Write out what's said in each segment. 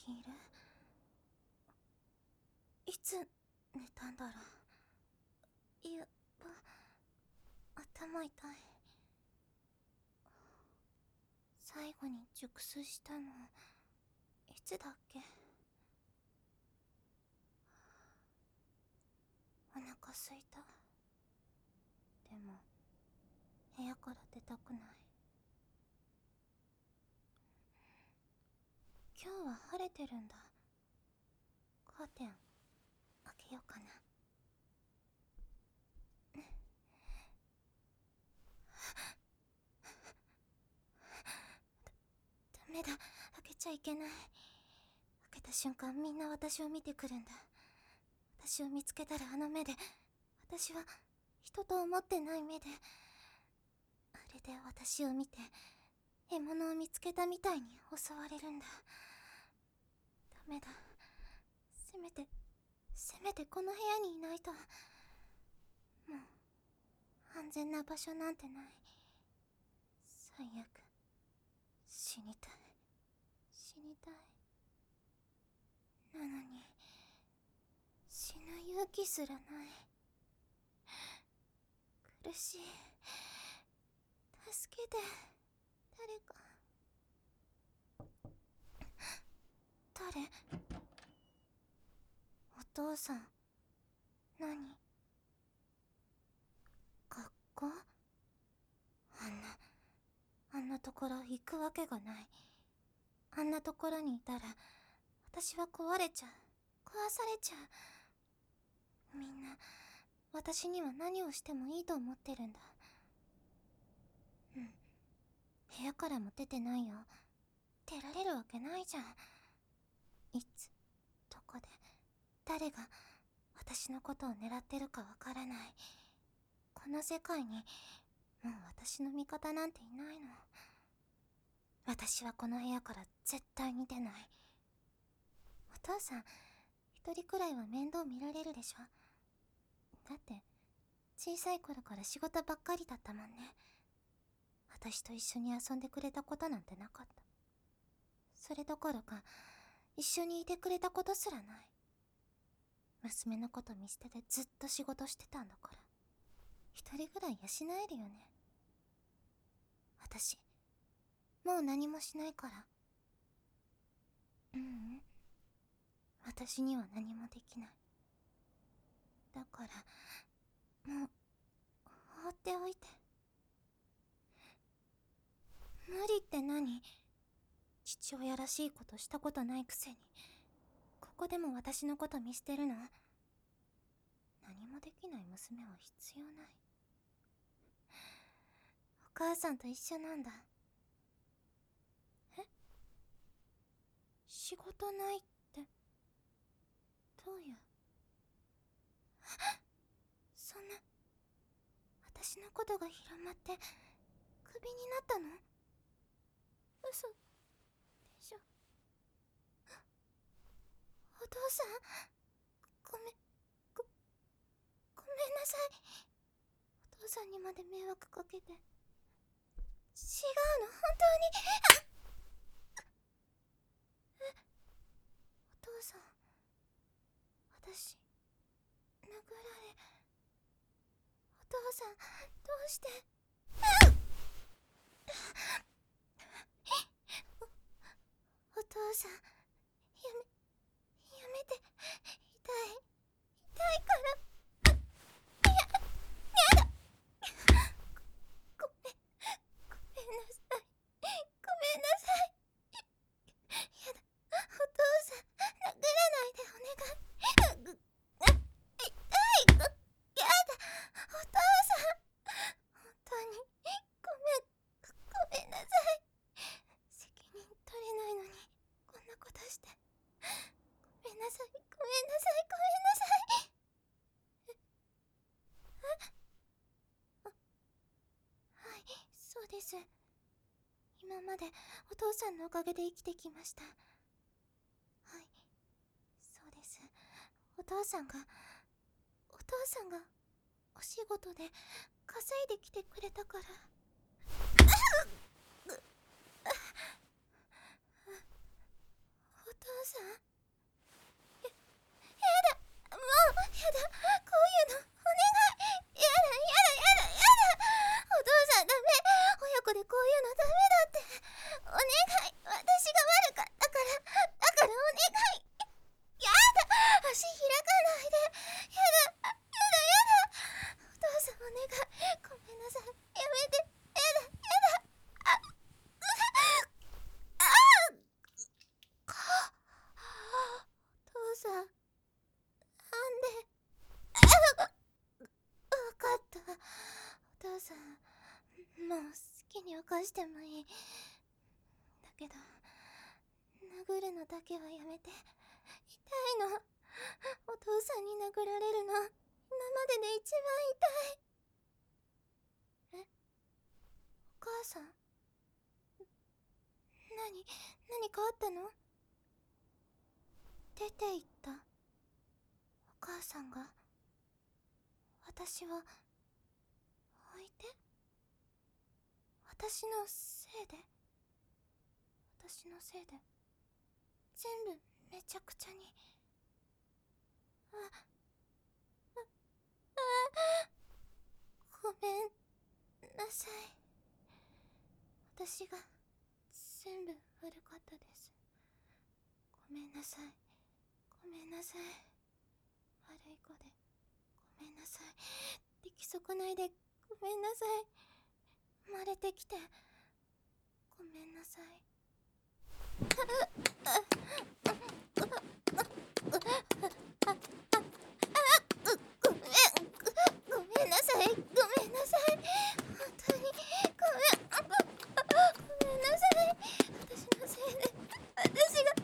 昼、いつ寝たんだろう。やっぱ頭痛い。最後に熟睡したのいつだっけ。お腹すいた。でも部屋から出たくない。今日は晴れてるんだ。カーテン開けようかな。ダメだ、開けちゃいけない。開けた瞬間みんな私を見てくるんだ。私を見つけたらあの目で、私は人と思ってない目で、あれで私を見て獲物を見つけたみたいに襲われるんだ。ダメだ、せめてこの部屋にいないと。もう安全な場所なんてない。最悪死にたい。なのに死ぬ勇気すらない。苦しい。助けて、誰か。誰？お父さん。何？学校？あんなところ行くわけがない。あんなところにいたら私は壊されちゃう。みんな私には何をしてもいいと思ってるんだ。部屋からも出てないよ。出られるわけないじゃん。いつどこで誰が私のことを狙ってるかわからない。この世界にもう私の味方なんていないの。私はこの部屋から絶対に出ない。お父さん一人くらいは面倒見られるでしょ。だって小さい頃から仕事ばっかりだったもんね。私と一緒に遊んでくれたことなんてなかった。それどころか一緒にいてくれたことすらない。娘のこと見捨ててずっと仕事してたんだから、一人ぐらい養えるよね。私もう何もしないから。私には何もできない。だからもう放っておいて。無理って何？父親らしいことしたことないくせにここでも私のこと見捨てるの？何もできない娘は必要ない。お母さんと一緒なんだ。え？仕事ないってどういう？そんな、私のことが広まってクビになったの？嘘でしょ。お父さん、ごめんなさい。お父さんにまで迷惑かけて。違うの、本当に。お父さん、私殴られ。お父さん、どうして？お父さん、やめて。痛いから。ごめんなさい。やだ、お父さん、殴らないでお願い。痛い。やだ、お父さん。本当にごめんなさい。責任取れないのにこんなことして。ごめんなさい。はい、そうです。今までお父さんのおかげで生きてきました。はい、そうです。お父さんがお仕事で稼いできてくれたから。お父さん、やだ、もうやだ、こういうのお願い、やだやだやだやだ、お父さんダメ、親子でこういうのダメだって、お願い、私が悪かったから、だからお願い、やだ、足開かないで、やだやだやだ、お父さんお願い、ごめんなさい、やめて、やだやだ、あお父さん、なんで、わかった。お父さん、もう好きに犯してもいい。だけど、殴るのだけはやめて。痛いの。お父さんに殴られるの、今までで一番痛い。え、お母さん、何かあったの？出て行った。お母さんが。私は置いて？私のせいで全部めちゃくちゃに。ごめんなさい。私が全部悪かったです。ごめんなさい。ごめんなさい。悪い子でごめんなさい。出来損ないでごめんなさい。生まれてきてごめんなさい。ごめんなさい。ごめんなさい。本当にごめんなさい。私のせいで私が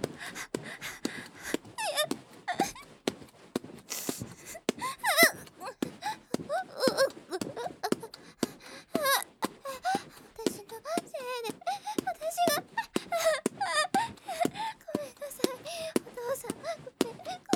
私のせいで私がごめんなさい。お父さん、ごめんなさい。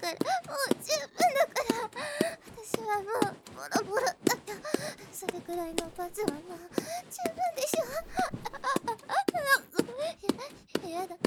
もう十分だから。私はもうボロボロだよ。それくらいの罰はもう十分でしょ。やだ。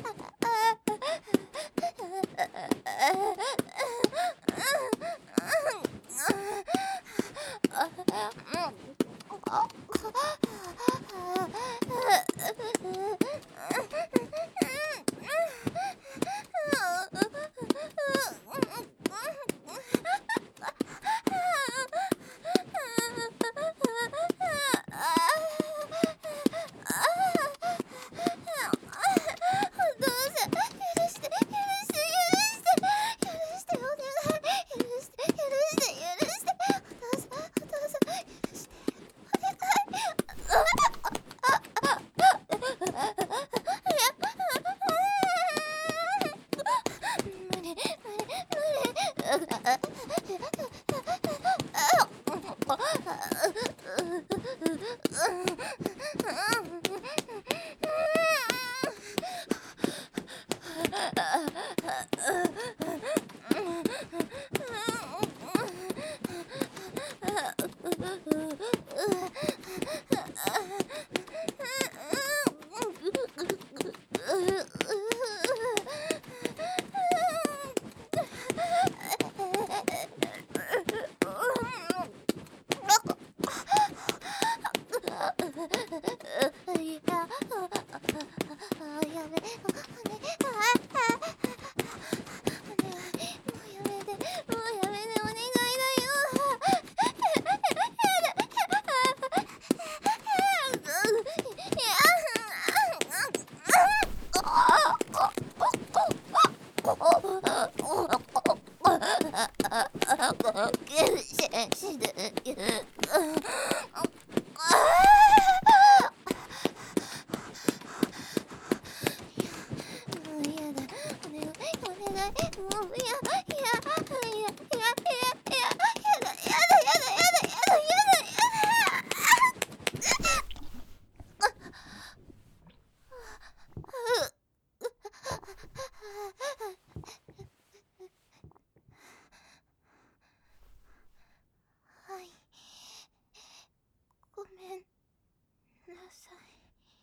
ごめんなさい。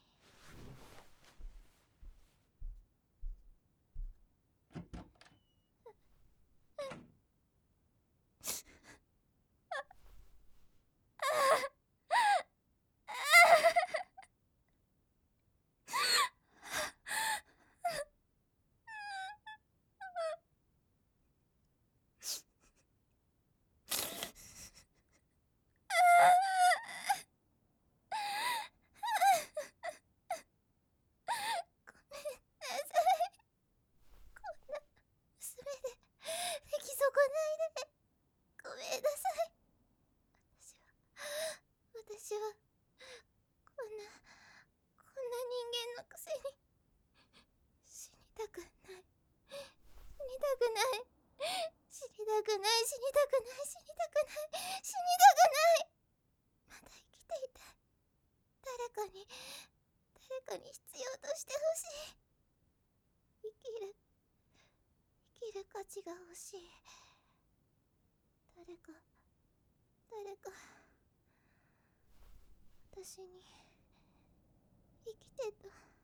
それで出来損ないでごめんなさい。私はこんな人間のくせに死にたくない、死にたくない、死にたくない、死にたくない、死にたくない、死にたくない。まだ生きていたい。誰かに必要としてほしい。生きる価値が欲しい。誰か私に生きてた。